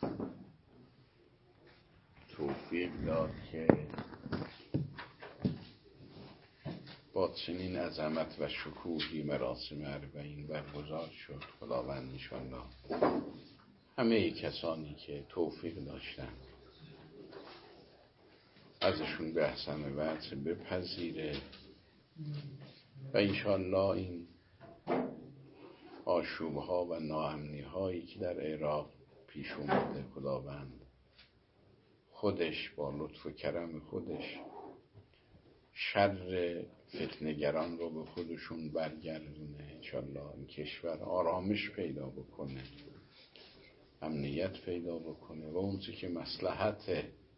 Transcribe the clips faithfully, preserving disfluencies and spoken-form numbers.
توفیق داد که با چنین عظمت و شکوهی مراسم اربعین برگزار شد. خداوند انشاءالله همه کسانی که توفیق داشتن ازشون به احسن وجه بپذیره و انشاءالله این آشوبها و ناامنی هایی که در عراق پیش اومده خداوند خودش با لطف و کرم خودش شر فتنه‌گران رو به خودشون برگردونه. انشاءالله این کشور آرامش پیدا بکنه، امنیت پیدا بکنه و اون چی که مصلحت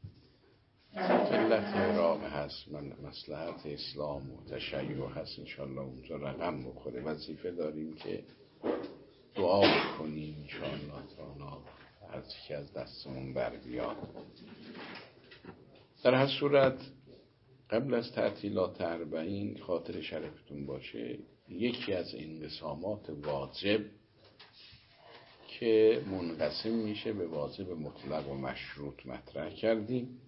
ملت عراق هست، مصلحت اسلام و تشیع هست، انشاءالله اونجا رقم بخوره. وظیفه داریم که دعا بکنیم انشاءالله تعالی هر چی که از دستمون بر بیاد. در هر صورت قبل از تعطیلات اربعین خاطر شرفتون باشه یکی از انقسامات واجب که منقسم میشه به واجب مطلق و مشروط مطرح کردیم.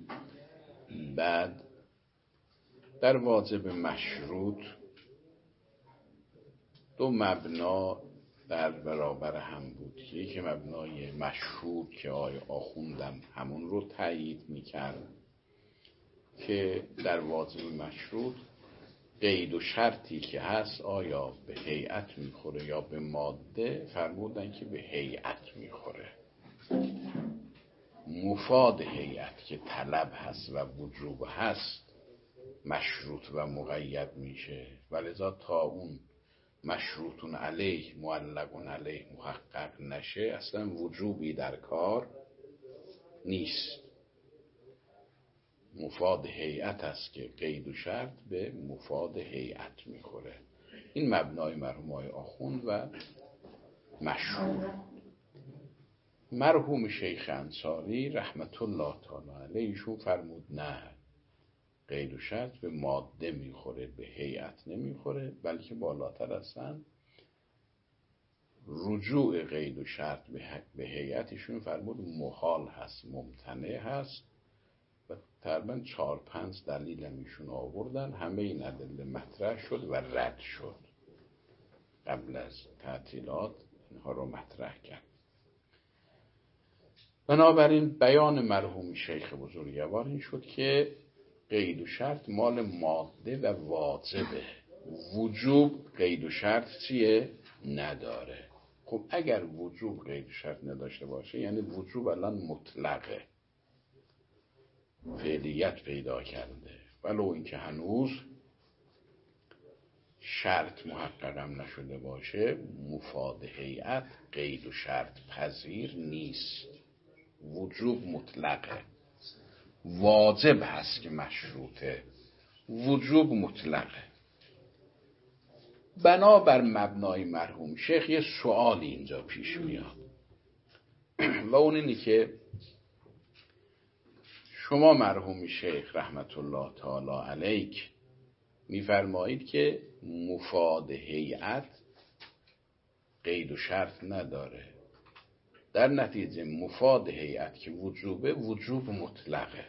بعد در واجب مشروط دو مبنا در برابر هم بود. یکی مبنای مشروط که آیا آخوندم همون رو تایید میکرد که در واجب مشروط قید و شرطی که هست آیا به هیئت میخوره یا به ماده، فرمودن که به هیئت میخوره. مفاد هیئت که طلب هست و وجوب هست مشروط و مقید میشه، ولذا تا اون مشروطون علیه معلقون علیه محقق نشه اصلا وجوبی در کار نیست. مفاد هیئت است که قید و شرط به مفاد هیئت میخوره. این مبنای مرحوم آقای آخوند و مشهور. مرحوم شیخ انصاری رحمت الله تعالی علیه ایشون فرمود نه، قید و شرط به ماده میخوره به هیئت نمیخوره، بلکه بالاتر هستن. رجوع قید و شرط به هیئتشون فرمود محال هست، ممتنع هست و تقریبا چهار پنج دلیل هم ایشون آوردن. همه این ادله مطرح شد و رد شد. قبل از تعطیلات اینها رو مطرح کرد. بنابراین بیان مرحوم شیخ بزرگوار این شد که قید و شرط مال ماده و واجبه، وجوب قید و شرط چیه؟ نداره. خب اگر وجوب قید و شرط نداشته باشه یعنی وجوب الان مطلقه، فعلیت پیدا کرده، ولو اینکه هنوز شرط محققم نشده باشه. مفاد هیئت قید و شرط پذیر نیست، وجوب مطلقه. واجب هست که مشروطه، وجوب مطلقه. بنابر مبنای مرحوم شیخ یه سوالی اینجا پیش میاد و اون اینی که شما مرحوم شیخ رحمت الله تعالی علیک میفرمایید که مفاد هیئت قید و شرط نداره، در نتیجه مفاد هیئت که وجوبه وجوب مطلقه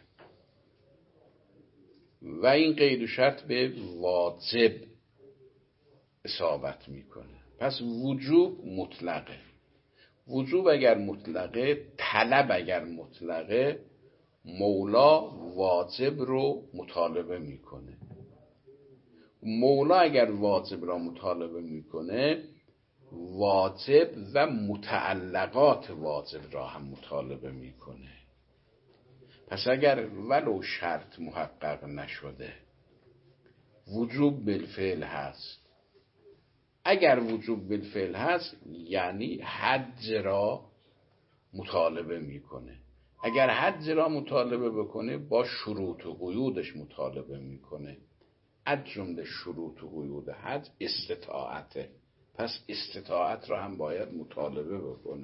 و این قید و شرط به واجب اصابت میکنه. پس وجوب مطلقه. وجوب اگر مطلقه، طلب اگر مطلقه، مولا واجب رو مطالبه میکنه. مولا اگر واجب را مطالبه میکنه واجب و متعلقات واجب را هم مطالبه میکنه. پس اگر ولو شرط محقق نشده وجوب بالفعل هست، اگر وجوب بالفعل هست یعنی حج را مطالبه میکنه. اگر حج را مطالبه بکنه با شروط و قیودش مطالبه میکنه. از جمله شروط و قیود حج استطاعته، پس استطاعت را هم باید مطالبه بکنه.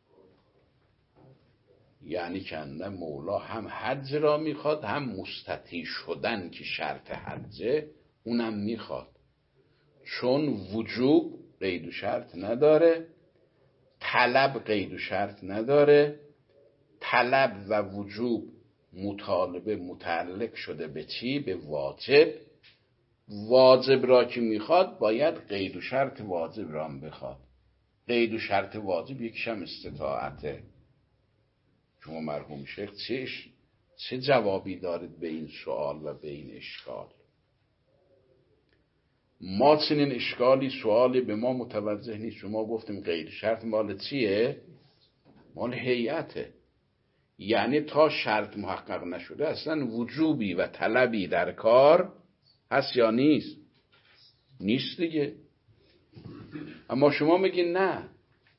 یعنی که نه مولا هم حج را میخواد هم مستطیع شدن که شرط حجه اونم میخواد، چون وجوب قید و شرط نداره، طلب قید و شرط نداره، طلب و وجوب مطالبه متعلق شده به چی؟ به واجب. واجب را که میخواد باید قید و شرط واجب را هم بخواد. قید و شرط واجب یکیشم استطاعته. شما مرحوم شیخ چه, چه جوابی دارید به این سوال و به این اشکال؟ ما چنین اشکالی سوالی به ما متوجه نیست. شما گفتیم قید شرط مال چیه؟ مال هیئته. یعنی تا شرط محقق نشده اصلا وجوبی و طلبی در کار هست یا نیست؟ نیست دیگه. اما شما میگین نه،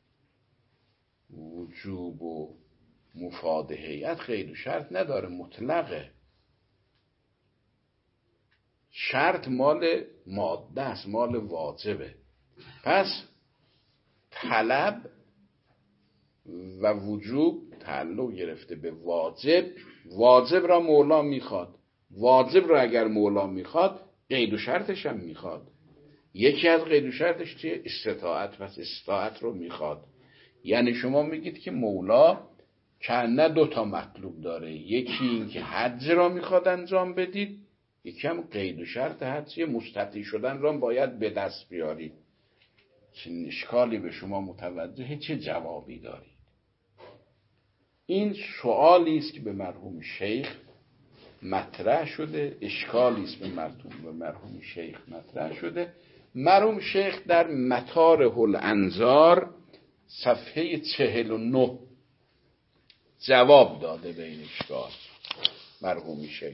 وجوب و مفاد هیئت قید و شرط نداره، مطلقه. شرط مال ماده است، مال واجبه. پس طلب و وجوب تعلق گرفته به واجب. واجب را مولا میخواد. واجب را اگر مولا میخواد قید و شرطش هم میخواد. یکی از قید و شرطش چیه؟ استطاعت. پس استطاعت رو میخواد. یعنی شما میگید که مولا کنه دو تا مطلوب داره. یکی این که حج را میخواد انجام بدید، یکی هم قید و شرط حج مستطیع شدن را باید به دست بیارید. چه اشکالی به شما متوجه؟ چه جوابی دارید؟ این سوالی است که به مرحوم شیخ مطرح شده، اشکالی است به مرحوم به مرحوم شیخ مطرح شده. مرحوم شیخ در مطارح الانظار صفحه چهل و نه جواب داده به این اشکال. مرحوم شیخ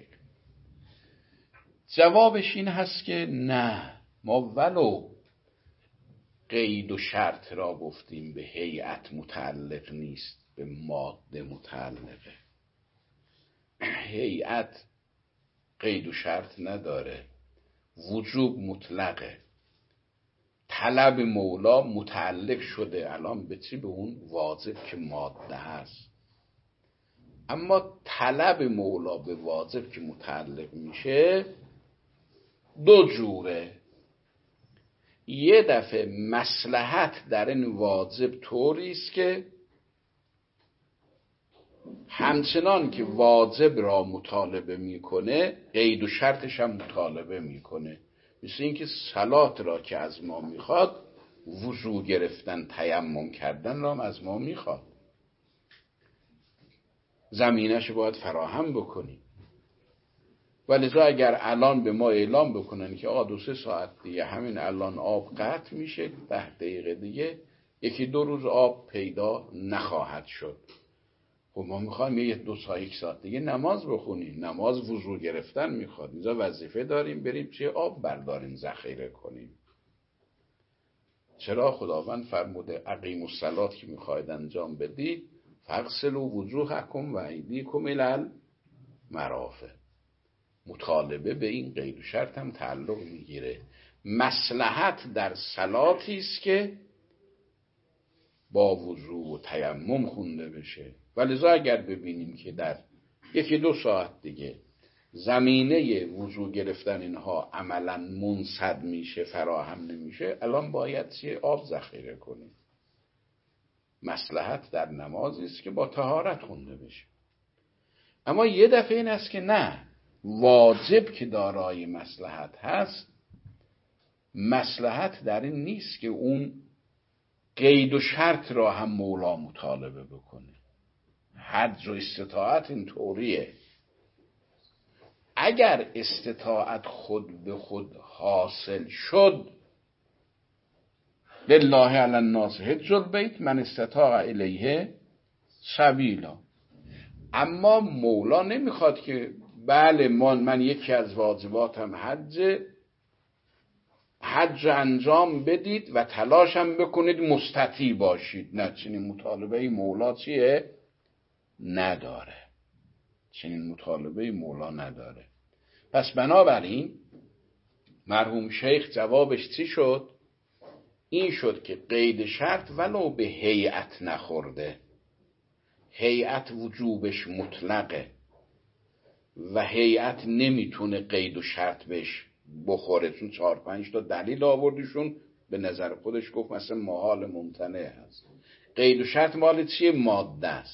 جوابش این هست که نه، ما ولو قید و شرط را گفتیم به هیئت متعلق نیست، به ماده متعلقه. هیئت قید و شرط نداره، وجوب مطلقه. طلب مولا متعلق شده الان به چی؟ به اون واجب که ماده هست. اما طلب مولا به واجب که متعلق میشه دو جوره. یه دفعه مصلحت در این واجب طوری است که همچنان که واجب را مطالبه میکنه قید و شرطش هم مطالبه میکنه. مثل اینکه صلات را که از ما میخواد وضو گرفتن تیمم کردن را هم از ما میخواد. زمینش باید فراهم بکنیم. ولذا اگر الان به ما اعلام بکنن که آقا دو سه ساعت دیگه همین الان آب قطع میشه، ده دقیقه دیگه یکی دو روز آب پیدا نخواهد شد، خب ما میخوایم یه دو ساعت یک ساعت دیگه نماز بخونیم. نماز وضو گرفتن میخواد. اینجا وظیفه داریم بریم چه آب برداریم ذخیره کنیم. چرا خداوند فرموده اقیموا الصلاة که میخواید انجام بدید فاغسلوا وجوهکم و ایدیکم الی المرافق. مطالبه به این قید و شرط هم تعلق میگیره. مصلحت در صلاتی است که با وضو و تیمم خونده بشه. ولذا اگر ببینیم که در یکی دو ساعت دیگه زمینه وضو گرفتن اینها عملا منسد میشه، فراهم نمیشه، الان باید چیه؟ آب ذخیره کنیم. مصلحت در نمازی است که با طهارت خونده بشه. اما یه دفعه این است که نه، واجب که دارای مصلحت هست، مصلحت در این نیست که اون قید و شرط را هم مولا مطالبه بکنه. حج و استطاعت این طوریه. اگر استطاعت خود به خود حاصل شد، لله علی الناس حج البیت من استطاع الیه سبیلا. اما مولا نمیخواد که بله من, من یکی از واجباتم حج حج انجام بدید و تلاشم بکنید مستطیع باشید. نه، چنین مطالبه مولا چیه؟ نداره. چنین مطالبه مولا نداره. پس بنابراین مرحوم شیخ جوابش چی شد؟ این شد که قید شرط ولو به هیئت نخورده، هیئت وجوبش مطلقه و هیئت نمیتونه قید و شرط بهش بخوره، چون چهار پنج تا دلیل آوردیشون به نظر خودش گفت مثلا محال ممتنع هست. قید و شرط مال چیه؟ ماده است.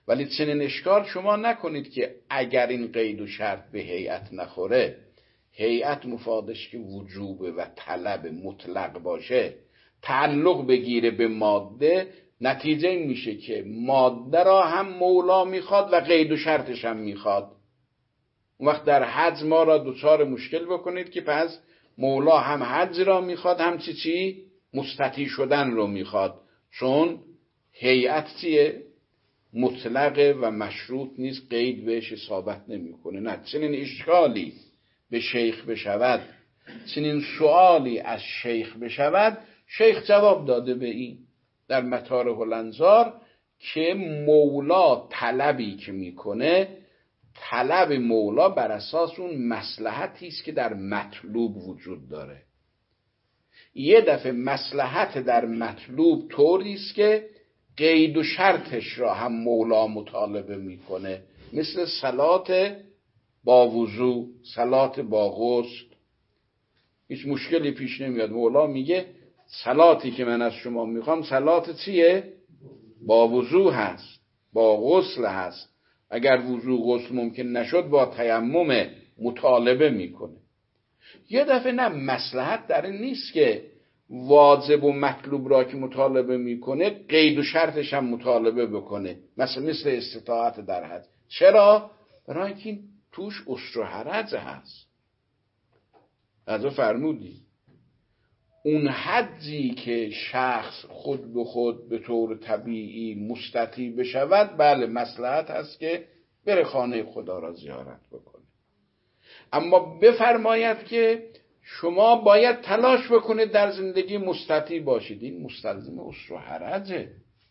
ولی چنین اشکال شما نکنید که اگر این قید و شرط به هیئت نخوره، هیئت مفادش که وجوب و طلب مطلق باشه، تعلق بگیره به ماده، نتیجه این میشه که ماده را هم مولا میخواد و قید و شرطش هم میخواد. اون وقت در حج ما را دوچار مشکل بکنید که پس مولا هم حج را میخواد، هم چی چی مستطیع شدن رو میخواد، چون هیئت چیه؟ مطلقه و مشروط نیست، قید بهش اصابت نمیکنه. نه، چنین اشکالی به شیخ بشود، چنین سوالی از شیخ بشود، شیخ جواب داده به این در مطارح الانظار که مولا طلبی که میکنه، طلب مولا بر اساس اون مصلحتی است که در مطلوب وجود داره. یه دفعه مصلحت در مطلوب طوری است که قید و شرطش را هم مولا مطالبه میکنه، مثل صلات با وضو، صلات با غسل. هیچ مشکلی پیش نمیاد، مولا میگه صلاتی که من از شما میخوام صلات چیه؟ با وضو هست، با غسل هست. اگر وضو غسل ممکن نشد با تیمم مطالبه میکنه. یه دفعه نه، مصلحت در این نیست که واجب و مطلوب را که مطالبه میکنه قید و شرطش هم مطالبه بکنه، مثل مثل استطاعت در حج. چرا؟ برای اینکه توش عسر و حرج هست. از فرمودی اون حجی که شخص خود به خود به طور طبیعی مستطیع بشود، بله مصلحت هست که بره خانه خدا را زیارت بکنه، اما بفرماید که شما باید تلاش بکنید در زندگی مستطیع باشید. این مستلزم عسر و حرجه.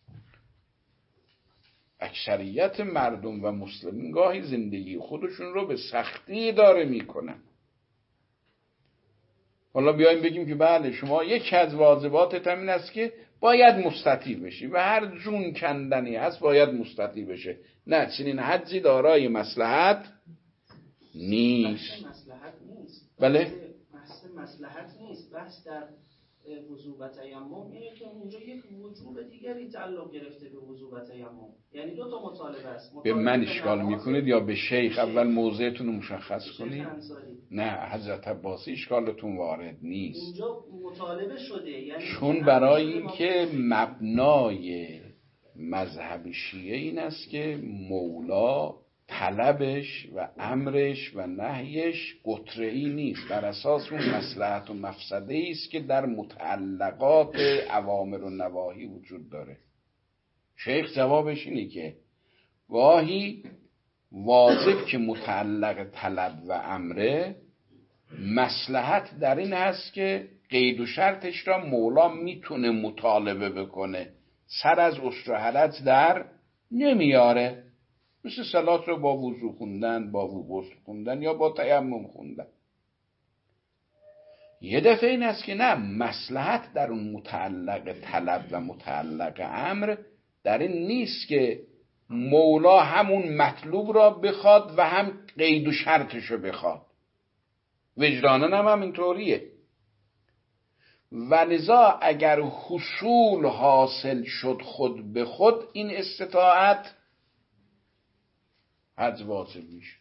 اکثریت مردم و مسلمین گاهی زندگی خودشون رو به سختی داره میکنن. حالا بیایم بگیم که بله شما یکی از واجباتت همین است که باید مستطیع بشی و هر جون کندنی هست باید مستطیع بشه. نه، چنین حجی دارای مصلحت نیست. مصلحت نیست. بله؟ بحث مصلحت نیست. بحث در وضو و تیمم اینه که اونجا یک وجوب دیگری تعلق گرفته به وضو و تیمم، یعنی دو تا مطالبه است. به من اشکال میکنید یا به شیخ؟ اول موضعتون رو مشخص کنید. نه، حضرت عباسی اشکالتون وارد نیست. اونجا مطالبه شده، یعنی چون برای اینکه مبنای مذهب شیعه این است که مولا طلبش و امرش و نهیش قطره‌ای نیست، بر اساس اون مصلحت و مفسده است که در متعلقات اوامر و نواهی وجود داره. شیخ جوابش اینه که گاهی واجب که متعلق طلب و امره، مصلحت در این هست که قید و شرطش را مولا میتونه مطالبه بکنه، سر از عسر و حرج در نمیاره، مثل صلات رو با وضو خوندن، با غسل خوندن یا با تیمم خوندن. یه دفعه این است که نه، مصلحت در اون متعلق طلب و متعلق امر در این نیست که مولا همون مطلوب را بخواد و هم قید و شرطش رو بخواد. وجدانن هم همینطوریه. و لذا اگر حصول حاصل شد خود به خود، این استطاعت حج واجب میشه.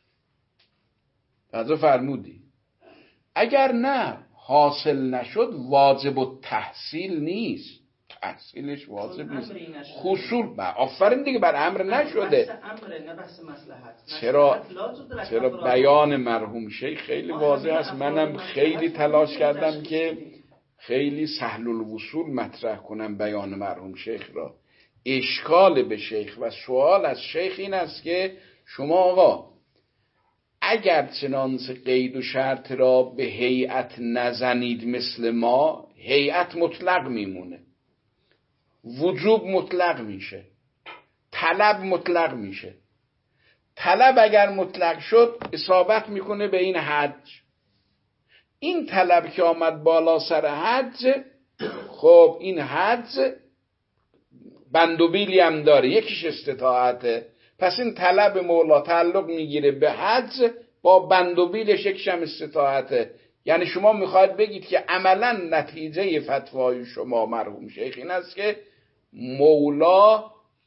حضرت فرمودی اگر نه حاصل نشد واجب و تحصیل نیست، تحصیلش واجب نیست. حصول بر آفرین دیگه بر امر نشده. چرا چرا بیان مرحوم شیخ خیلی واضح است. منم خیلی تلاش کردم که خیلی سهل الوصول مطرح کنم بیان مرحوم شیخ را. اشکال به شیخ و سوال از شیخ این است که شما آقا اگر چنانچه قید و شرط را به هیئت نزنید مثل ما، هیئت مطلق میمونه، وجوب مطلق میشه، طلب مطلق میشه. طلب اگر مطلق شد اصابت میکنه به این حج. این طلب که آمد بالا سر حج، خب این حج بند و بیلی هم داره، یکیش استطاعته، پس این طلب مولا تعلق میگیره به حج، با بند و بیلش یکیش هم استطاعته. یعنی شما میخواید بگید که عملا نتیجه فتوای شما مرحوم شیخ این است که مولا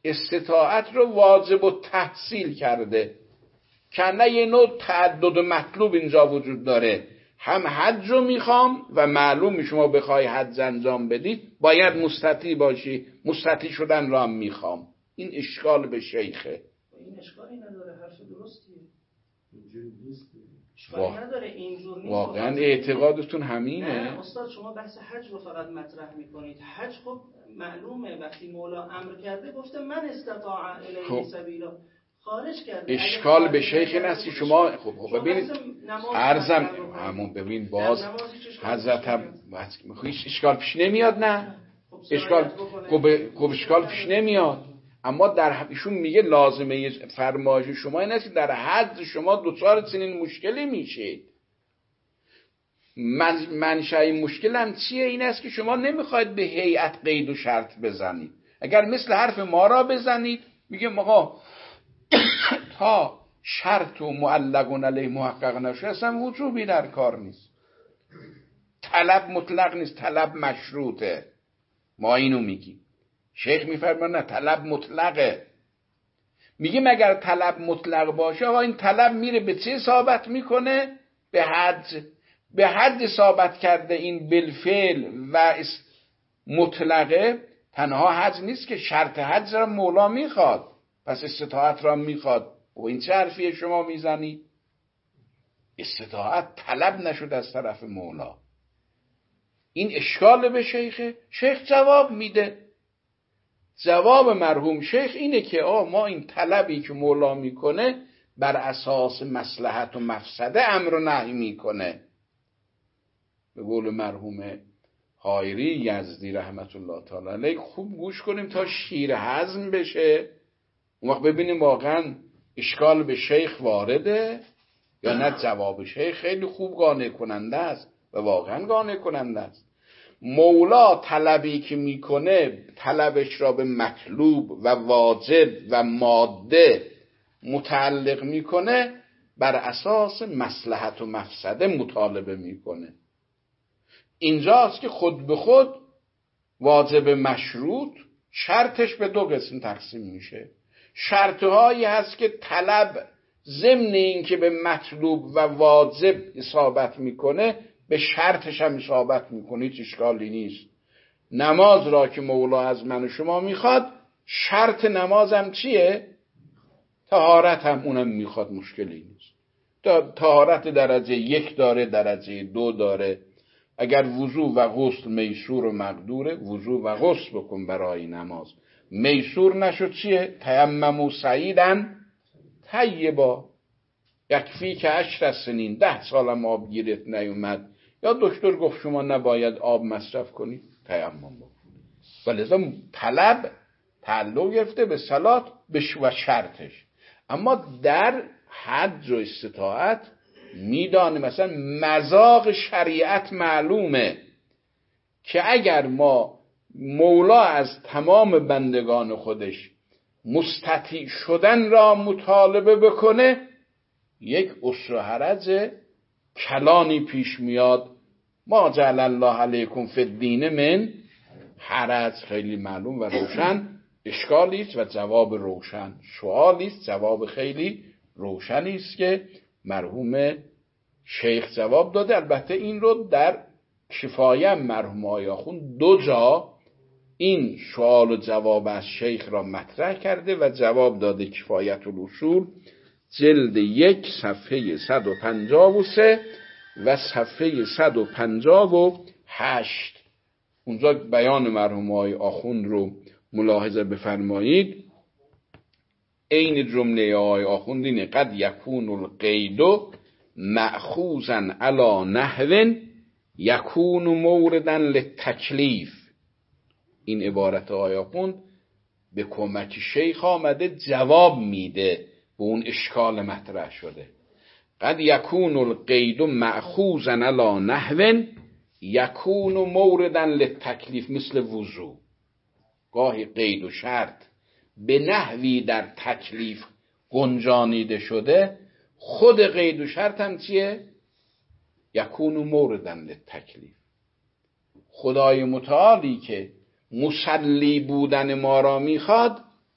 استطاعت رو واجب و تحصیل کرده. کنه یه نوع تعدد مطلوب اینجا وجود داره، هم حج رو میخوام و معلوم شما بخوای حج انجام بدید باید مستطیع باشی، مستطیع شدن رو هم میخوام. این اشکال به شیخه. این اشکالی نداره، حرف درستیه. اینجوری نیست. اشکالی نداره، اینجور نیست. واقعا اعتقادتون همینه؟ نه استاد، شما بحث حج رو فقط مطرح میکنید. حج خب معلومه وقتی مولا امر کرده گفته من استطاع الیه سبیلا، خارج کرده. اشکال به شیخ این است که شما خب خب ببینید عرضم همون ببین باز حضرت هم اشکال پیش نمیاد. نه اشکال خب اشکال پیش نمیاد، اما در ایشون میگه لازمه فرمایش شما این است که در حد شما دوچار چنین مشکلی میشید. من منشأ این مشکل هم چیه؟ این است که شما نمیخواید به هیئت قید و شرط بزنید. اگر مثل حرف ما را بزنید میگه آقا تا شرط و معلق علیه محقق نشه اصلا وجوبی در کار نیست، طلب مطلق نیست، طلب مشروطه. ما اینو میگیم، شیخ میفرماید نه طلب مطلقه. میگیم اگر طلب مطلق باشه آقا این طلب میره به چه ثابت میکنه؟ به حد. به حد ثابت کرده این بالفعل و مطلقه. تنها حج نیست که شرط حج را مولا میخواد، پس استطاعت را میخواد. و این چه حرفیه شما میزنید؟ استطاعت طلب نشد از طرف مولا. این اشکال به شیخه. شیخ جواب میده. جواب مرحوم شیخ اینه که آه ما این طلبی که مولا میکنه بر اساس مصلحت و مفسده امر و نهی میکنه. به قول مرحوم حایری یزدی رحمت الله تعالی علیه خوب گوش کنیم تا شیر هضم بشه، اون وقت ببینیم واقعا اشکال به شیخ وارده یا نه. جواب شیخ خیلی خوب قانع کننده است و واقعا قانع کننده است. مولا طلبی که میکنه طلبش را به مطلوب و واجب و ماده متعلق میکنه، بر اساس مصلحت و مفسده مطالبه میکنه. اینجاست که خود به خود واجب مشروط شرطش به دو قسم تقسیم میشه. شرطهایی هست که طلب ضمن این که به مطلوب و واجب اصابت میکنه به شرطش هم اصابت میکنه، هیچ اشکالی نیست. نماز را که مولا از من و شما میخواد، شرط نمازم چیه؟ طهارت هم اونم میخواد، مشکلی نیست. طهارت درجه یک داره، درجه دو داره. اگر وضو و غسل میسور و مقدوره، وضو و غسل بکن برای نماز. میسور نشد چیه؟ تیمم و سعیدن طیبا، یکفی که عشر سنین، ده سالم آب گیرت نیومد یا دکتر گفت شما نباید آب مصرف کنید، تیمم بکن. ولذا طلب تعلق گرفته به صلات و شرطش. اما در حج و استطاعت میدانه مثلا مذاق شریعت معلومه که اگر ما مولا از تمام بندگان خودش مستطیع شدن را مطالبه بکنه، یک عسر و حرج کلانی پیش میاد. ما جعل الله علیکم فی الدین من حرج، خیلی معلوم و روشن اشکالی است و جواب روشن، سوالی است جواب خیلی روشنی است که مرحوم شیخ جواب داده. البته این رو در کفایه مرحوم آیاخون دو جا این سوال و جواب از شیخ را مطرح کرده و جواب داده. کفایت الاصول جلد یک صفحه صد و پنجاه و سه و صفحه صد و پنجاه و هشت. اونجا بیان مرحوم آیاخون رو ملاحظه بفرمایید. این جمله آی آخوند اینه: قد یکون القید مأخوذا علی نحو یکون موردا للتکلیف. این عبارت آی آخوند به کمک شیخ آمده جواب میده به اون اشکال مطرح شده. قد یکون القید مأخوذا علی نحو یکون موردا للتکلیف، مثل وضو. گاهی قید و شرط به نحوی در تکلیف گنجانیده شده، خود قید و شرط هم چیه؟ یکون موردن للتکلیف. خدای متعالی که مسلی بودن ما را میخواد،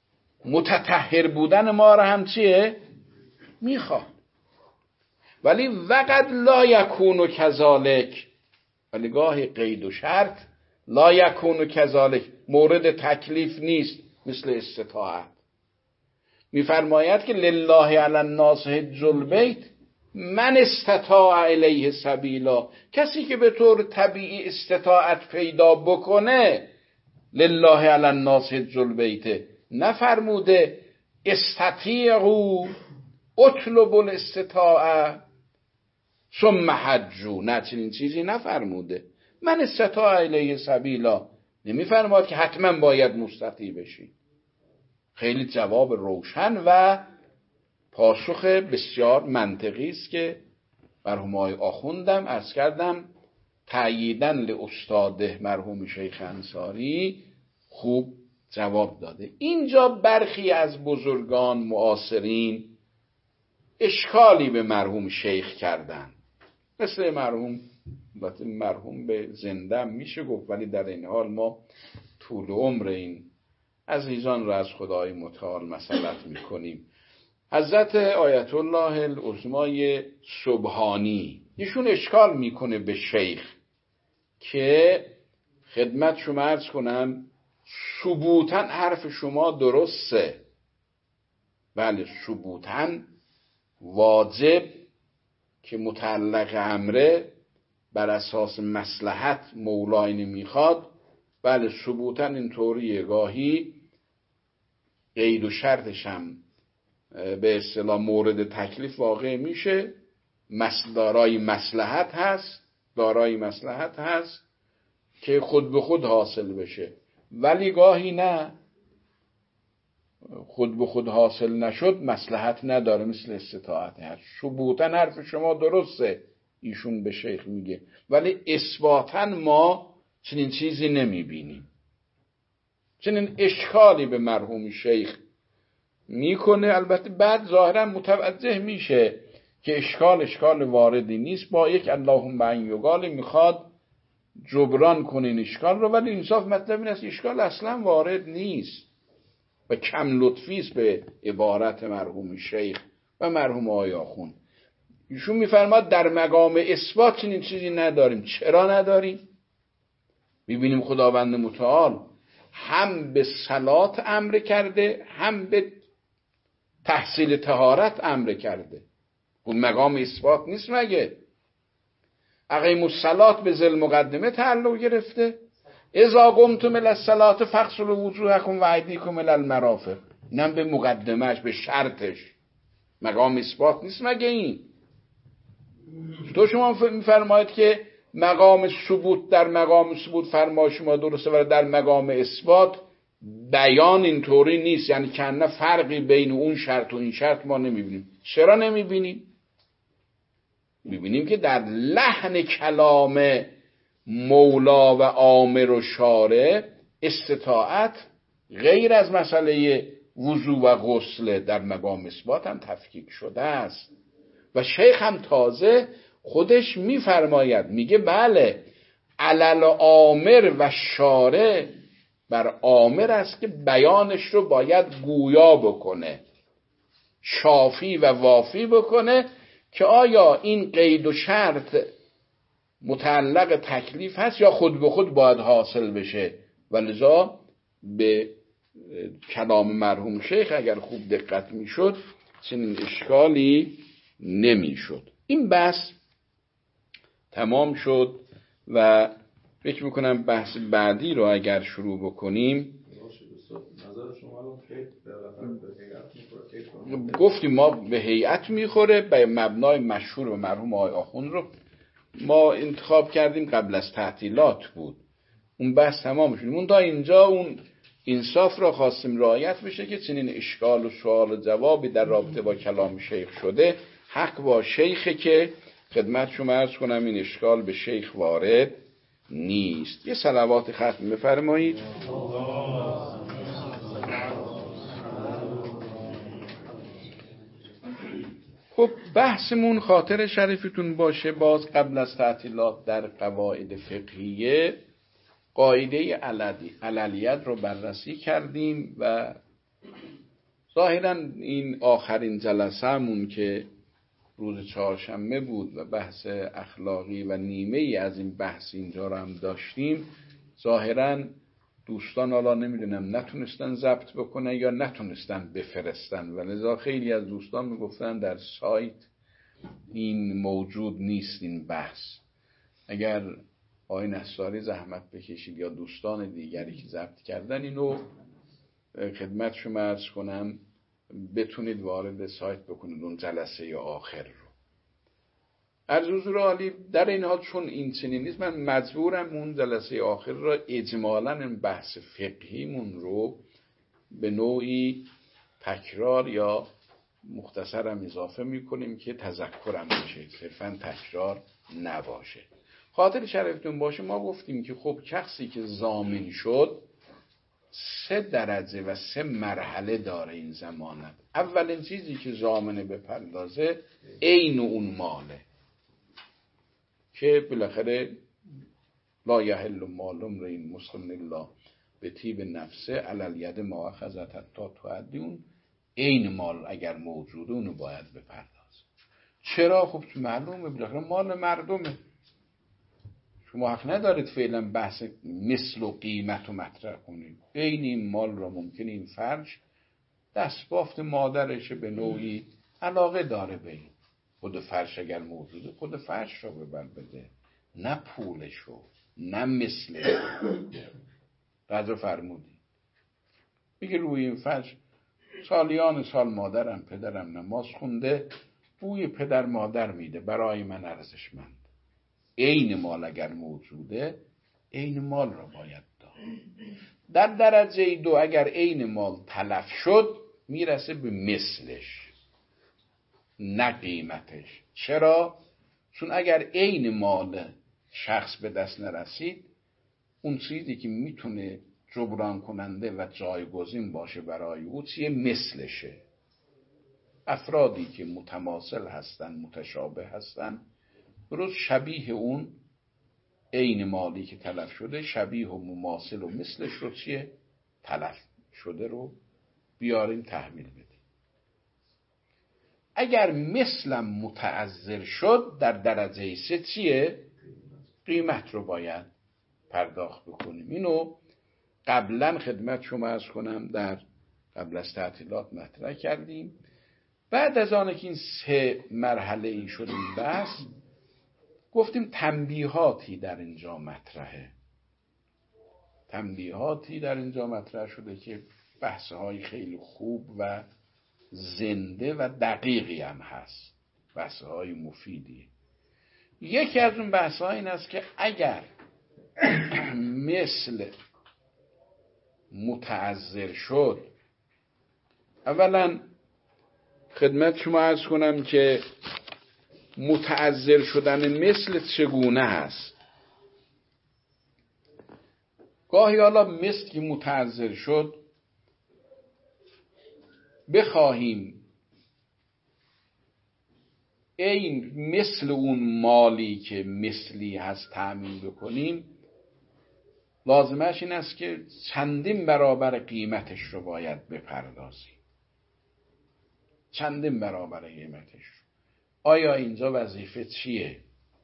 متطهر بودن ما را هم چیه؟ میخواد. ولی وقت لا یکون کذالک، ولی گاهی قید و شرط لا یکون کذالک مورد تکلیف نیست، مثل استطاعت. میفرماید که لله علی الناس حج البیت من استطاع الیه سبیلا، کسی که به طور طبیعی استطاعت پیدا بکنه. لله علی الناس حج البیت نفرموده استطیعوا اطلبوا الاستطاعه ثم حجوا، نه چنین چیزی نفرموده. من استطاع الیه سبیلا نمیفرماد که حتما باید مستطیع بشی. خیلی جواب روشن و پاسخ بسیار منطقی است که مرحوم آقای آخوندم عرض کردم تأییدن لاستاده مرحوم شیخ انصاری خوب جواب داده. اینجا برخی از بزرگان معاصرین اشکالی به مرحوم شیخ کردن، مثل مرحوم مرحوم به زنده میشه گفت، ولی در این حال ما طول عمر این عزیزان را از خدای متعال مسئلت میکنیم. حضرت آیت الله العظمای سبحانی ایشون اشکال میکنه به شیخ که خدمت شما عرض کنم ثبوتاً حرف شما درسته، بله ثبوتاً واجب که متعلق امره بر اساس مصلحت مولا اینو میخواد، بله ثبوتاً اینطوریه، گاهی قید و شرطش هم به اصطلاح مورد تکلیف واقع میشه، دارای مصلحت هست دارای مصلحت هست که خود به خود حاصل بشه، ولی گاهی نه، خود به خود حاصل نشد مصلحت نداره، مثل استطاعت هست. ثبوتاً حرف شما درسته ایشون به شیخ میگه، ولی اثباتاً ما چنین چیزی نمیبینیم. چنین اشکالی به مرحوم شیخ میکنه. البته بعد ظاهرا متوجه میشه که اشکال اشکال واردی نیست، با یک اللهم ان یقال میخواد جبران کنه این اشکال رو، ولی انصاف مطلب این است اشکال اصلا وارد نیست و کم لطفی است به عبارت مرحوم شیخ و مرحوم آقای آخوند. ایشون میفرماد در مقام اثبات چنین چیزی نداریم. چرا نداریم؟ میبینیم خداوند متعال هم به صلات امر کرده، هم به تحصیل طهارت امر کرده. اون مقام اثبات نیست مگه؟ اقیموا الصلاة به ذل مقدمه تعلق گرفته. اذا قمتم الی الصلاة فاغسلوا وجوهکم و ایدیکم الی المرافق، اینم به مقدمهش، به شرطش. مقام اثبات نیست مگه این؟ تو شما میفرمایید که مقام ثبوت در مقام ثبوت فرما شما درسته، ولی در مقام اثبات بیان اینطوری نیست، یعنی کنه فرقی بین اون شرط و این شرط ما نمیبینیم. چرا نمیبینیم؟ میبینیم که در لحن کلام مولا و آمر و شارع استطاعت غیر از مسئله وضو و غسل در مقام اثبات هم تفکیک شده است. و شیخ هم تازه خودش میفرماید، میگه بله علل آمر و شارع بر آمر است که بیانش رو باید گویا بکنه، شافی و وافی بکنه که آیا این قید و شرط متعلق تکلیف هست یا خود به خود باید حاصل بشه. ولذا به کلام مرحوم شیخ اگر خوب دقت میشد چنین اشکالی نمیشد. این بحث تمام شد و فکر میکنم بحث بعدی رو اگر شروع بکنیم، گفتیم ما به هیئت میخوره، به مبنای مشهور و مرحوم آقای آخوند رو ما انتخاب کردیم، قبل از تعطیلات بود، اون بحث تمام شد. اون تا اینجا اون انصاف را خواستیم رعایت بشه که چنین اشکال و سوال و جوابی در رابطه با کلام شیخ شده، حق با شیخه که خدمت شما عرض کنم این اشکال به شیخ وارد نیست. یه صلوات ختم بفرمایید. خب بحثمون خاطر شریفتون باشه، باز قبل از تعطیلات در قواعد فقهیه قاعده عللیت رو بررسی کردیم و ظاهرا این آخرین جلسه‌مون که روز چهارشنبه بود و بحث اخلاقی و نیمه ای از این بحث اینجا رو هم داشتیم، ظاهرا دوستان حالا نمیدونم نتونستن ضبط بکنن یا نتونستن بفرستن و لذا خیلی از دوستان میگفتن در سایت این موجود نیست این بحث. اگر آقای نصاری زحمت بکشید یا دوستان دیگری که ضبط کردن اینو خدمت شما عرض کنم بتونید وارد سایت بکنید اون جلسه آخر رو. عرض حضور عالی در این حال چون این چنین نیست من مجبورم اون جلسه آخر را اجمالاً بحث فقهیمون رو به نوعی تکرار یا مختصرم اضافه میکنیم که تذکرم بشه، صرفاً تکرار نباشه. خاطر شرفتون باشه ما گفتیم که خب شخصی که ضامن شد سه درجه و سه مرحله داره این ضمانت. اولین چیزی که ضامنه بپردازه عین اون ماله که بالاخره لا یحل مال امرئ مسلم الا بطیب نفسه علی الید ما اخذت تا تؤدی، اون عین مال اگر موجوده اونو باید بپردازه. چرا؟ خب معلومه بالاخره مال مردمه، شما حق ندارید فعلا بحث مثل و قیمت رو مطرح کنید. عین این مال را ممکنه این فرج دستبافت مادرش به نوعی علاقه داره به این، خود فرش اگر موجوده خود فرش را ببر بده، نه پولشو نه مثلش. قدر فرمودی میگه روی این فرش سالیان سال مادرم پدرم نماز خونده، بوی پدر مادر میده، برای من ارزشمند. عین مال اگر موجوده عین مال را باید داد. در درجه دو اگر عین مال تلف شد میرسه به مثلش نه قیمتش. چرا؟ چون اگر عین مال شخص به دست نرسید اون چیزی که میتونه جبران کننده و جایگزین باشه برای او چیه؟ مثلشه. افرادی که متماثل هستن متشابه هستن درست شبیه اون عین مالی که تلف شده شبیه و مماثل و مثلش رو چیه؟ تلف شده رو بیاریم تحویل بدیم. اگر مثلم متعذر شد در درجه سه چیه؟ قیمت رو باید پرداخت بکنیم. اینو قبلا خدمت شما عرض کنم در قبل از تعطیلات مطرح کردیم. بعد از آنه که این سه مرحله ای شد این بحث گفتیم تنبیهاتی در اینجا مطرحه. تنبیهاتی در اینجا مطرح شده که بحث‌های خیلی خوب و زنده و دقیقی هم هست، بحث‌های مفیدی. یکی از اون بحث‌ها این است که اگر مثل متعذر شد، اولا خدمت شما عرض کنم که متعذر شدن مثل چگونه هست. گاهی حالا مثل که متعذر شد بخواهیم این مثل اون مالی که مثلی هست تأمین بکنیم، لازمش این است که چندین برابر قیمتش رو باید بپردازیم. چندین برابر قیمتش رو. آیا اینجا وظیفه چیه؟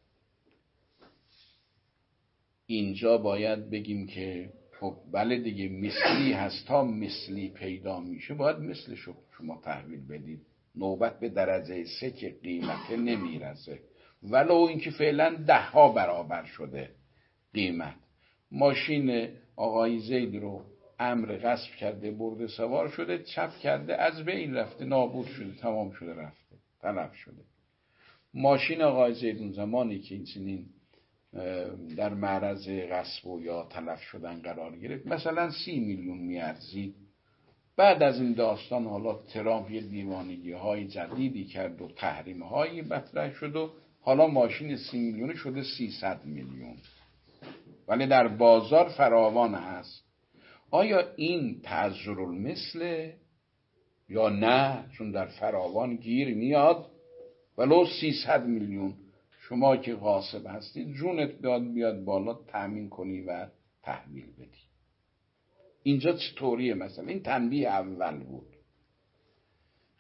اینجا باید بگیم که خب بله دیگه مثلی هست، تا مثلی پیدا میشه باید مثلش رو شما تحویل بدید. نوبت به درجه سه که قیمت نمیرسه، ولو اینکه فعلا ده ها برابر شده قیمت. ماشین آقای زید رو امر غصب کرده، برده سوار شده، چپ کرده، از بین رفته، نابود شده، تمام شده، رفته، تلف شده. ماشین آقای زید اون زمانی که این چنین در معرض غصب و یا تلف شدن قرار گرفت مثلا سی میلیون میارزید. بعد از این داستان حالا ترامپ یه دیوانگی های جدیدی کرد و تحریم هایی مطرح شد و حالا ماشین سی میلیون شده سیصد میلیون، ولی در بازار فراوان هست. آیا این تعذر المثل یا نه؟ چون در فراوان گیر میاد ولو سیصد میلیون، شما که غاصب هستید جونت بیاد بیاد بالا تأمین کنی و تحویل بدی. اینجا چطوریه؟ مثلا این تنبیه اول بود.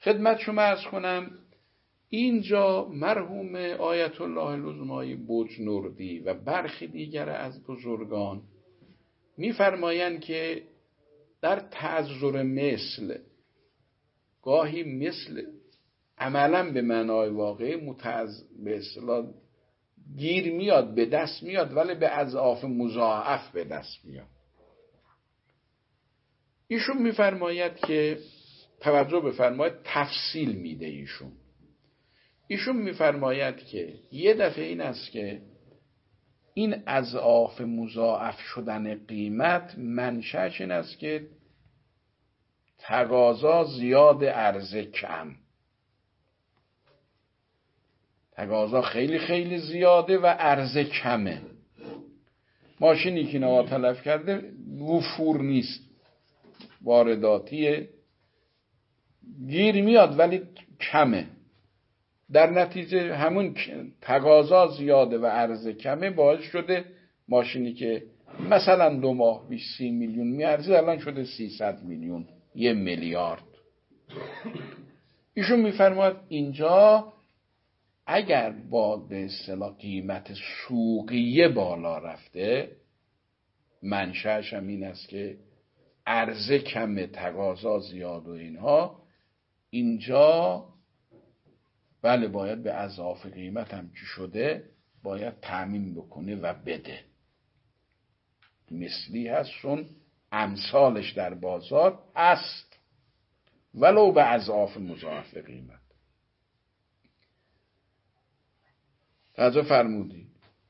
خدمت شما عرض کنم اینجا مرحوم آیت الله العظمای بجنوردی و برخی دیگر از بزرگان می‌فرمایند که در تعذر مثل گاهی مثل عملا به معنای واقعی متعذر به اصطلاح گیر میاد، به دست میاد، ولی به اضعاف مضاعف به دست میاد. ایشون میفرماید که توجه بفرمایید تفصیل میده ایشون ایشون میفرماید که یه دفعه این است که این اضعاف مضاعف شدن قیمت منشأش این است که تقاضا زیاد عرضه کم. تقاضا خیلی خیلی زیاده و عرضه کمه. ماشینی که نوا تلف کرده وفور نیست، وارداتیه، گیر میاد ولی کمه. در نتیجه همون تقاضا زیاده و عرضه کمه باعث شده ماشینی که مثلا دو ماه پیش سی میلیون میارزید الان شده سیصد میلیون، یه میلیارد. ایشون میفرماید اینجا اگر با به اصطلاح قیمت سوقیه بالا رفته منشأش هم این است که عرضه کمه، تقاضا زیاد و اینها، اینجا بله باید به اضافه قیمت هم که شده باید تأمین بکنه و بده. مثلی هست چون امثالش در بازار است ولو به اضافه مضاعف قیمت. توجه فرمودی؟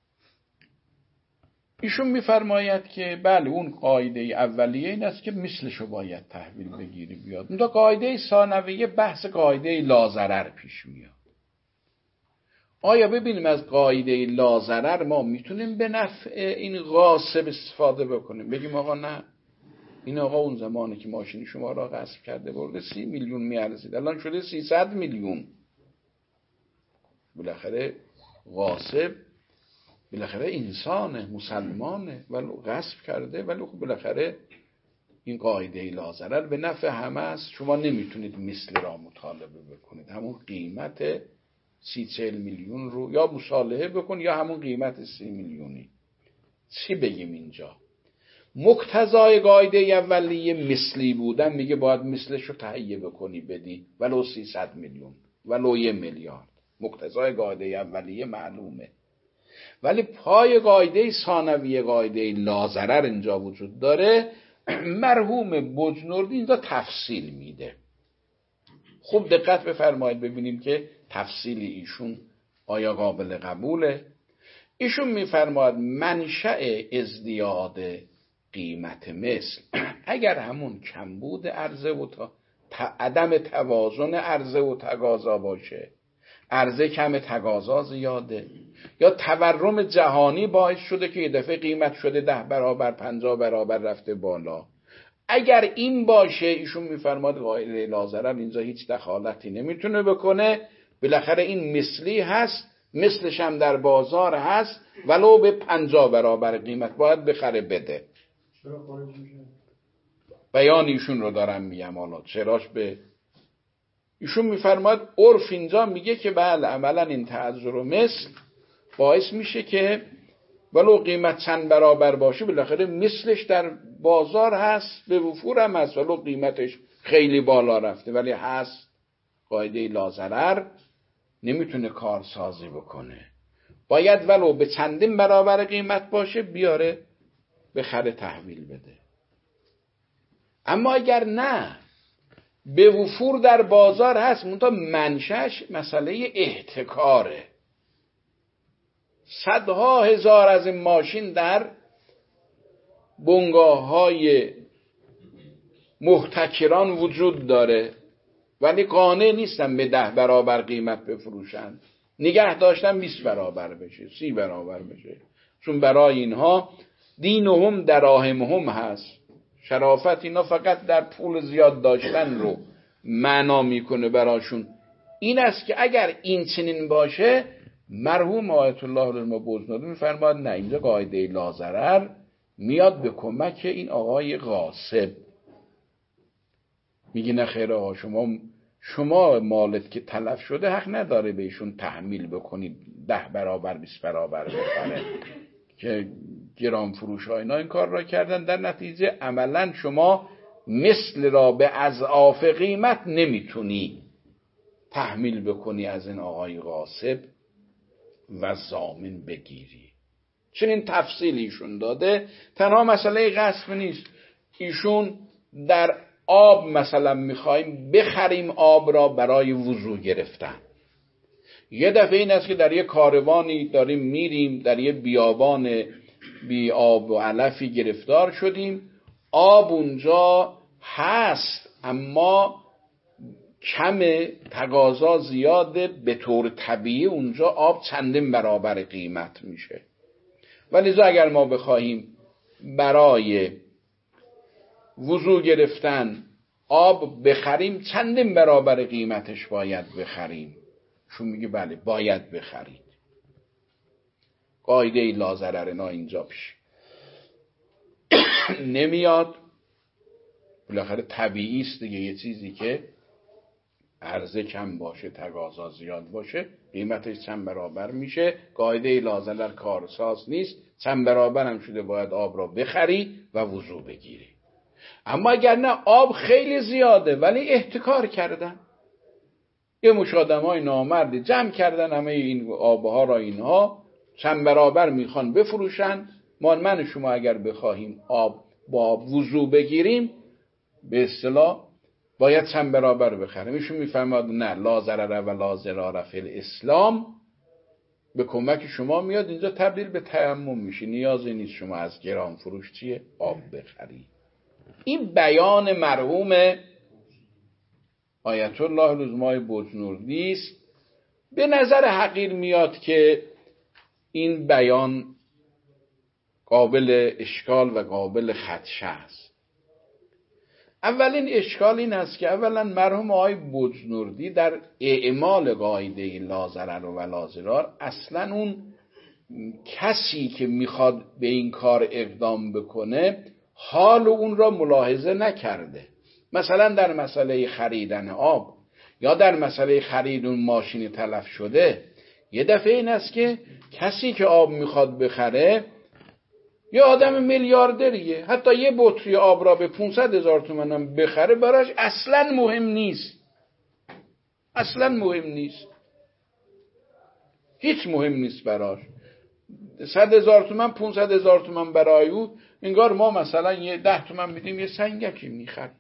ایشون میفرماید که بله اون قاعده اولیه این است که مثلشو باید تحویل بگیری بیاد. اون تا قاعده ثانویه بحث قاعده لاضرر پیش میاد. آیا ببینیم از قاعده لاضرر ما میتونیم به نفع این غاصب استفاده بکنیم؟ بگیم آقا نه، این آقا اون زمانی که ماشین شما را غصب کرده برده سی میلیون میارزید الان شده سیصد میلیون. بالاخره غاصب بالاخره انسانه، مسلمانه، ولی غصب کرده، ولی خب بالاخره این قاعده لاضرر به نفع همه است. شما نمیتونید مثل را مطالبه بکنید، همون قیمت سی چهل میلیون رو یا مصالحه بکن یا همون قیمت سی میلیونی. چی بگیم اینجا؟ مقتضای قاعده اولیه مثلی بودن میگه باید مثلش رو تهیه بکنی بدی ولو سیصد میلیون ولو یه میلیارد. مقتضای قاعده اولیه معلومه. ولی پای قاعده ثانویه قاعده لاضرر اینجا وجود داره. مرحوم بجنوردی اینجا تفصیل میده. خوب دقت بفرمایید ببینیم که تفصیل ایشون آیا قابل قبوله. ایشون میفرماید منشأ ازدیاد قیمت مثل اگر همون کمبود عرضه و تا... عدم توازن عرضه و تقاضا باشه، عرضه کم تقاضا زیاده، یا تورم جهانی باعث شده که یه دفعه قیمت شده ده برابر پنجاه برابر رفته بالا، اگر این باشه ایشون میفرماد قاعده لاضرر اینجا هیچ دخالتی نمیتونه بکنه. بالاخره این مثلی هست، مثلش هم در بازار هست، ولو به پنجاه برابر قیمت باید بخره بده. چرا خارج میشه؟ بیان ایشون رو دارم میگم. حالا چراش به ایشون میفرماد عرف اینجا میگه که بله عملا این تعذر و مثل باعث میشه که ولو قیمت چند برابر باشه بالاخره مثلش در بازار هست، به وفور هم هست، ولو قیمتش خیلی بالا رفته ولی هست. قاعده لاضرر نمیتونه کارسازی بکنه، باید ولو به چندین برابر قیمت باشه بیاره بخره تحویل بده. اما اگر نه به وفور در بازار هست منتها منشأش مسئله احتکاره، صدها هزار از این ماشین در بنگاه‌های محتکران وجود داره ولی قانع نیستن به ده برابر قیمت بفروشن، نگه داشتن بیست برابر بشه، سی برابر بشه، چون برای اینها دینهم دراهمهم هست. شرافت اینا فقط در پول زیاد داشتن رو معنا میکنه براشون. این است که اگر این چنین باشه مرحوم آیت الله العظما بجنوردی میفرماد نه، اینجا قاعده لاضرر میاد به کمک این آقای غاصب. میگه نه خیر آقا، شما شما مالت که تلف شده حق نداره بهشون تحمیل بکنید ده برابر بیست برابر بخره که گران فروش ها اینا این کار را کردن. در نتیجه عملا شما مثل را به اضعاف قیمت نمیتونی تحمیل بکنی از این آقای غاصب و ضامن بگیری. چنین تفصیلی ایشون داده. تنها مسئله غصب نیست، ایشون در آب مثلا میخوایم بخریم آب را برای وضو گرفتن. یه دفعه این است که در یه کاروانی داریم میریم، در یه بیابان بی آب و علفی گرفتار شدیم، آب اونجا هست اما کم، تقاضا زیاده، به طور طبیعی اونجا آب چندین برابر قیمت میشه. ولی اگر ما بخواهیم برای وضو گرفتن آب بخریم چندین برابر قیمتش باید بخریم. شون میگه بله باید بخرید. قاعده لا ضرر اینجا پیش نمیاد. بالاخره طبیعی است دیگه، یه چیزی که عرضه کم باشه تقاضا زیاد باشه قیمتش چند برابر میشه. قاعده لا ضرر کارساز نیست، چند برابر هم شده باید آب را بخری و وضو بگیری. اما اگر نه آب خیلی زیاده ولی احتکار کردن، یه مش آدمای نامردی جمع کردن همه این آبها را، اینها چند برابر میخوان بفروشن. ما من شما اگر بخواهیم آب با وضو بگیریم به اصطلاح باید چند برابر بخریم. ایشون میفرماد نه، لا ضرر و لا ضرار فی الاسلام به کمک شما میاد اینجا تبدیل به تیمم میشه، نیازی نیست شما از گران فروش چیه آب بخری. این بیان مرحوم آیت الله العظمای بزرگی است. به نظر حقیر میاد که این بیان قابل اشکال و قابل خدشه است. اولین اشکال این است که اولا مرحوم آقای بجنوردی در اعمال قاعده لا ضرر و لا ضرار اصلا اون کسی که میخواد به این کار اقدام بکنه حال اون را ملاحظه نکرده. مثلا در مسئله خریدن آب یا در مسئله خرید اون ماشین تلف شده، یه دفعه این است که کسی که آب میخواد بخره یه آدم میلیاردریه، حتی یه بطری آب را به پانصد هزار تومان هم بخره براش اصلا مهم نیست، اصلا مهم نیست، هیچ مهم نیست براش. صد هزار تومان پانصد هزار تومان برای او انگار ما مثلا یه ده تومان میدیم یه سنگکی میخریم.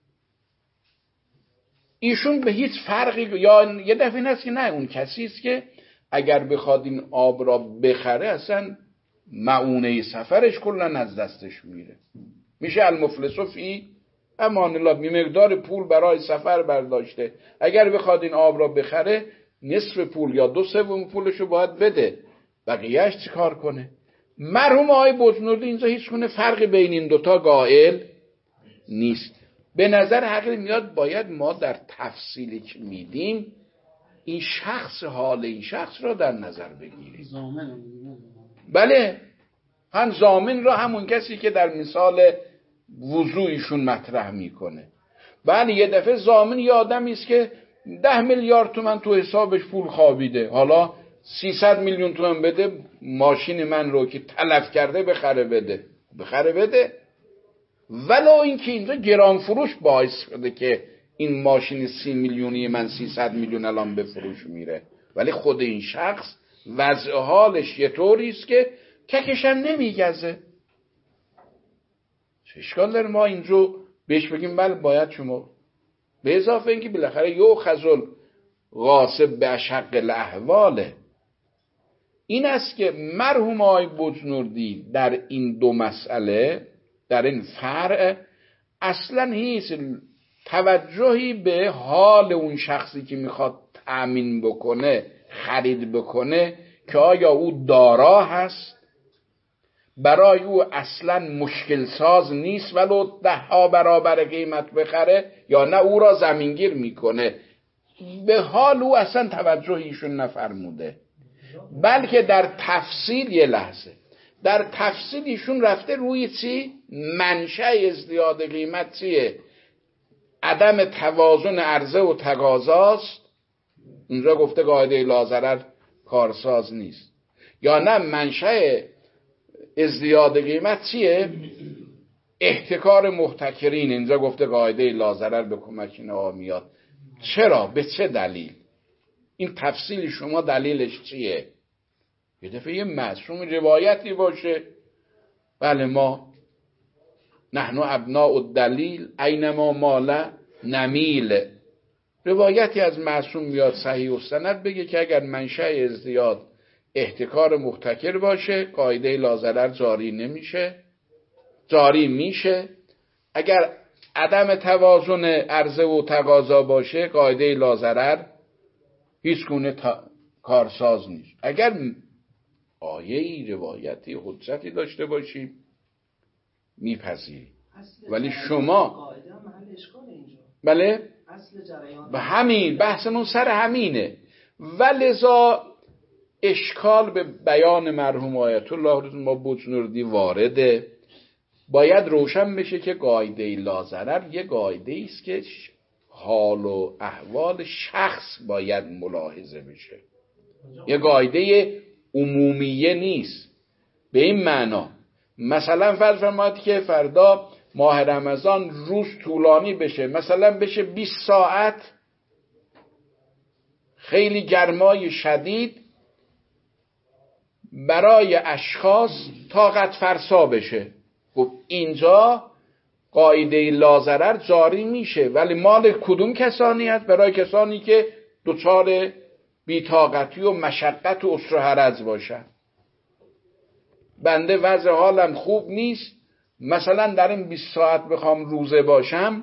ایشون به هیچ فرقی، یا یه دفعه هست که نه، اون کسی است که اگر بخواد این آب را بخره اصلا معونه سفرش کلن از دستش میره، میشه المفلس فی امان الله، بی مقدار پول برای سفر برداشته، اگر بخواد این آب را بخره نصف پول یا دو سوم پولشو باید بده، بقیهش چی کار کنه؟ مرحوم آقای بجنوردی اینجا هیچ گونه فرقی بین این دوتا قائل نیست. به نظر حقیقی میاد باید ما در تفصیلی که میدیم این شخص، حال این شخص را در نظر بگیریم. زامن بله، هم ضامن را همون کسی که در مثال وضوعیشون مطرح میکنه. بله، یه دفعه ضامن یه آدمی است که ده میلیارد تومن تو حسابش پول خوابیده، حالا سیصد میلیون تومن بده ماشین من رو که تلف کرده بخره بده بخره بده ولو این که اینجا گران فروش باعث شده که این ماشین سی میلیونی من سیصد میلیون الان به فروش میره، ولی خود این شخص وضع حالش یه طوری است که ککشم نمیگزه. چه اشکال داره ما اینجا بهش بگیم بله باید شما، به اضافه اینکه بالاخره یو خزل غاصب به اشق الاحواله. این است که مرحوم آقای بجنوردی در این دو مسئله، در این فرع اصلا هیچ توجهی به حال اون شخصی که میخواد تأمین بکنه، خرید بکنه، که آیا او دارا هست، برای او اصلا مشکل ساز نیست ولو ده ها برابر قیمت بخره، یا نه او را زمینگیر میکنه. به حال او اصلا توجهیشون نفرموده، بلکه در تفصیل، یه لحظه در تفصیل ایشون رفته روی چی؟ منشأ ازدیاد قیمت چیه؟ عدم توازن عرضه و تقاضاست، اونجا گفته قاعده لا ضرر کارساز نیست. یا نه منشأ ازدیاد قیمت چیه؟ احتکار محتکرین، اینجا گفته قاعده لا ضرر به کمک اینها میاد. چرا؟ به چه دلیل؟ این تفصیل شما دلیلش چیه؟ یه دفعه یه معصوم روایتی باشه، بله ما نحن ابناء الدلیل اینما مال نمیل، روایتی از معصوم میاد صحیح و سند بگه که اگر منشأ ازدیاد احتکار محتکر باشه قاعده لا ضرر جاری نمیشه، جاری میشه. اگر عدم توازن عرضه و تقاضا باشه قاعده لا ضرر هیچ گونه تا... کارساز نیست. اگر آیه‌ای روایتی حجتی داشته باشیم میپذیریم، ولی شما بله به همین بحثمون سر همینه. ولذا اشکال به بیان مرحوم آیت الله ما بجنوردی وارده. باید روشن بشه که قاعده لا ضرر یه قاعده است که حال و احوال شخص باید ملاحظه بشه، یه قاعده عمومیه نیست. به این معنا مثلا فرض فرمایید که فردا ماه رمضان روز طولانی بشه، مثلا بشه بیست ساعت، خیلی گرمای شدید برای اشخاص طاقت فرسا بشه. خب اینجا قاعده لا ضرر جاری میشه، ولی مال کدوم کسانی است؟ برای کسانی که دچار بی‌طاقتی و مشقت و عسر و حرج باشن. بنده وضع حالم خوب نیست، مثلا در این بیست ساعت بخوام روزه باشم،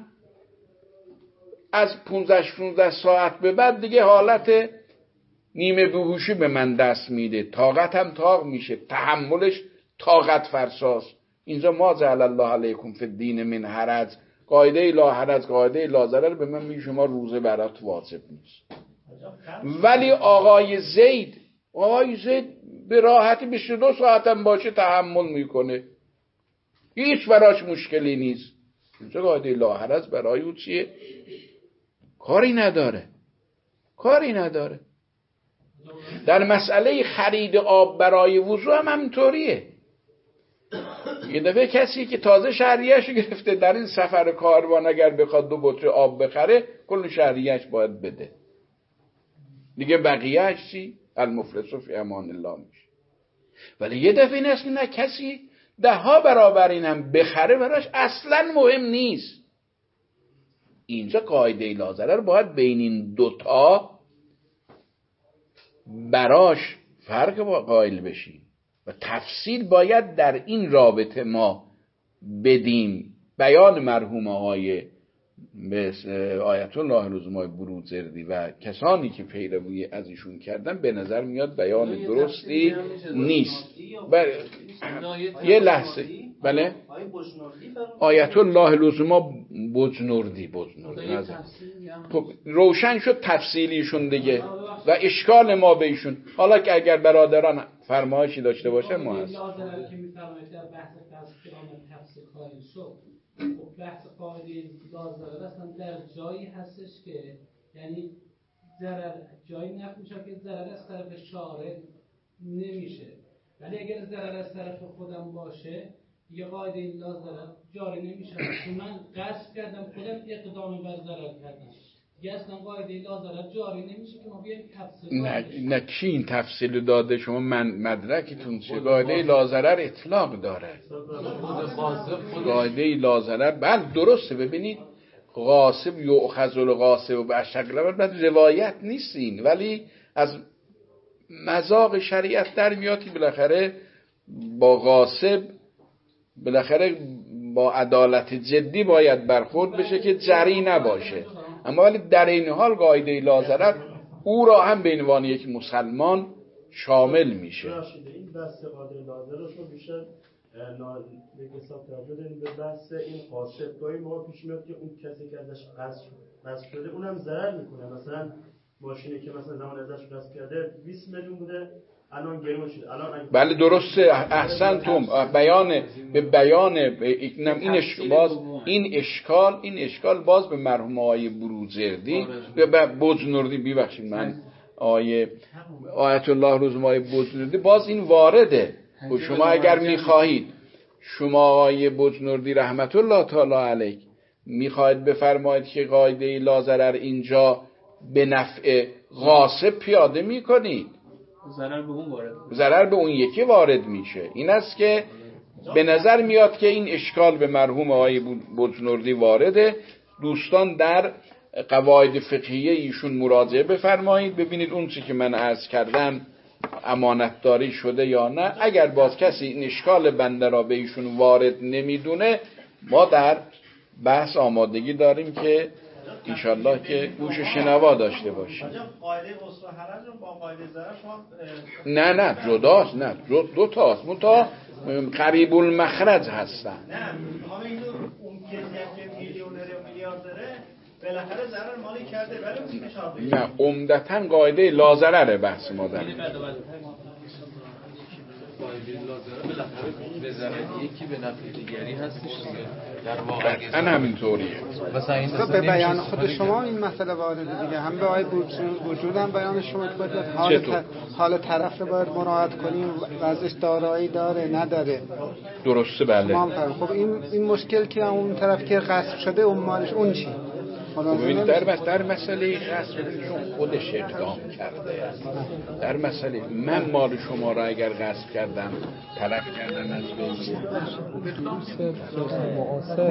از پانزده شانزده ساعت به بعد دیگه حالت نیمه بیهوشی به من دست میده، طاقتم طاق میشه، تحملش طاقت فرساست. اینجا ما جعل الله علیکم فی الدین من حرج، قاعده لا حرج، قاعده لا ضرر به من میگه شما روزه برات واجب نیست. ولی آقای زید آقای زید به راحتی بیست و دو ساعتم باشه تحمل میکنه، هیچ براش مشکلی نیست. اینجا قاعده لا حرج برای او چیه؟ کاری نداره، کاری نداره. در مسئله خرید آب برای وضو هم همینطوریه. یه دفعه کسی که تازه شهریه‌شو گرفته در این سفر کاروان اگر بخواد دو بطری آب بخره کل شهریه‌اش باید بده دیگه، بقیه‌اش چی؟ المفلس فی امان الله میشه. ولی یه دفعه این است نه کسی ده ها برابر این هم بخره براش اصلا مهم نیست. اینجا قاعده لا ضرر باید بین این دوتا براش فرق قائل بشیم و تفصیل باید در این رابطه ما بدیم. بیان مرحوم های آیت الله العظما بروجردی و کسانی که پیروی از ایشون کردن به نظر میاد بیان درستی نیست. یه لحظه بله آیت الله العظما بجنوردی بجنوردی خب روشن شد تفصیلیشون دیگه و اشکال ما به ایشون. حالا که اگر برادران فرمایشی داشته باشه ما هست که میفرمایید در بحث تفصیل خواهید شد. خب بحث قاعده لا ضرر اصلا در جایی هستش که یعنی ضرر جایی نفی میشه که ضرر از طرف شارع نمیشه، ولی اگر ضرر از طرف خودم باشه یه قاعده لا ضرر جاری نمیشه. من قصد کردم خودم اقدام بر ضرر کردم، دیگه اصلا قاعده لا ضرر جاری نمیشه که ما بیایم تفصیل نه نه کی این تفصیل داده؟ شما من مدرکتون چه؟ قاعده لا ضرر اطلاق داره. قاعده لا ضرر بله درسته. ببینید غاصب یؤخذ الغاصب بعشق بعد روایت نیستین، ولی از مذاق شریعت در میاد که بالاخره با غاصب بالاخره با عدالت جدی باید برخورد بشه که جری نباشه. اما ولی در این حال قاعده لا ضرر او را هم به عنوان یک مسلمان شامل میشه. این بحث قاعده لا ضرر رو بیشتر به حساب توجه داریم به بحث این قاصد. گاهی ما پیش میاد که اون کسی که ازش قصد قصد شده اونم ضرر میکنه، مثلا ماشینی که مثلا زمان ازش غصب کرده بیست میلیون بوده الان گرون شده. الان اگه بله درسته، احسنتم. بیان به بیان به این اشکال باز این اشکال این اشکال باز به مرحوم آقای بروجردی به بزرگنوردی ببخشید من آیه آیت الله روزمای بزرگنوردی باز این وارده. و شما اگر میخواهید شما آقای بزرگنوردی رحمت الله تعالی علیه میخواهید بفرمایید که قاعده لا ضرر اینجا به نفع غاصب پیاده میکنید، ضرر به اون وارد ضرر به اون یکی وارد میشه. این است که به نظر میاد که این اشکال به مرحوم آقای بزرگنوردی وارده. دوستان در قواعد فقهیه ایشون مراجعه بفرمایید ببینید اون چی که من عرض کردم امانتداری شده یا نه. اگر باز کسی این اشکال بنده را به ایشون وارد نمیدونه ما در بحث آمادگی داریم که انشالله که گوش شنوا داشته باشیم. قاعده قصر و حرج رو با قاعده ضرر شما نه نه جداست، نه دو تاست متا قریب المخرج هستن. نه میخوام این اون که میلیونر و میلیاردره بالاخره ضرر مالی کرده ولی اون فشار بگیره. نه عمدتاً قاعده لا ضرر بحث ما در قاعده لا ضرر بالاخره به ضرر یکی به نفع دیگری هستش دیگه در واقع قطعاً همینطوریه. مثلا این به بیان خود شما این مسئله وارد دیگه هم به آی وجود هم بیان شما که باید حال ت... حال طرف رو باید مراعات کنیم وضعش دارایی داره نداره. درسته بله. خب این این مشکل که اون طرف که غصب شده اون مالش اون چی؟ ببینید در در مسئله غصب چون خودش اقدام کرده در مسئله من مال شما را اگر غصب کردم تلف کردم از بین